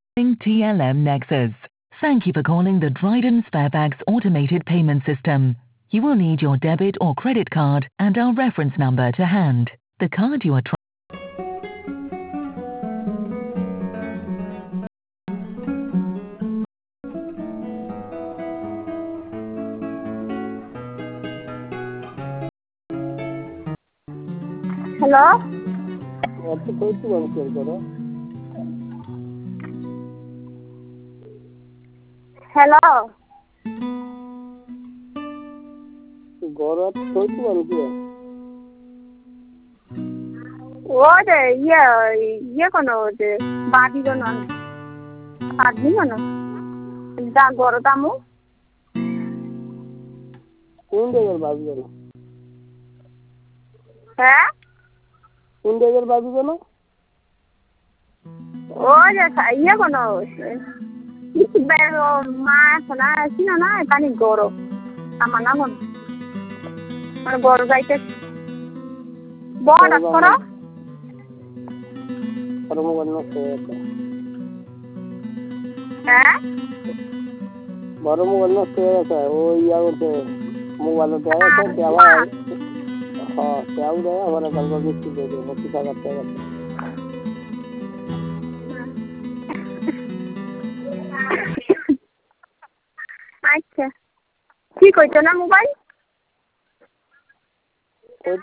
TLM Nexus. Thank you for calling the Dryden Sparebags automated payment system. You will need your debit or credit card and our reference number to hand. The card you are trying. Hello? Hello? ये कोनो बादी को ना आदमी को ना जा गोरता मु कौन देगर बाबी को ना है कौन देगर बाबी को ना ये कोनो इस बेरो माँ सुना ऐसी ना पानी गोरो अमना कौन और गोरो जाइए बहुत अच्छा परमो करना चाहिए है परमो करना चाहिए वो या वो मोबाइल पे आया था क्या हुआ हाँ क्या हुआ है हमारा कल को किसी दे दो बच्ची का करते हैं अच्छा ठीक हो तो ना मोबाइल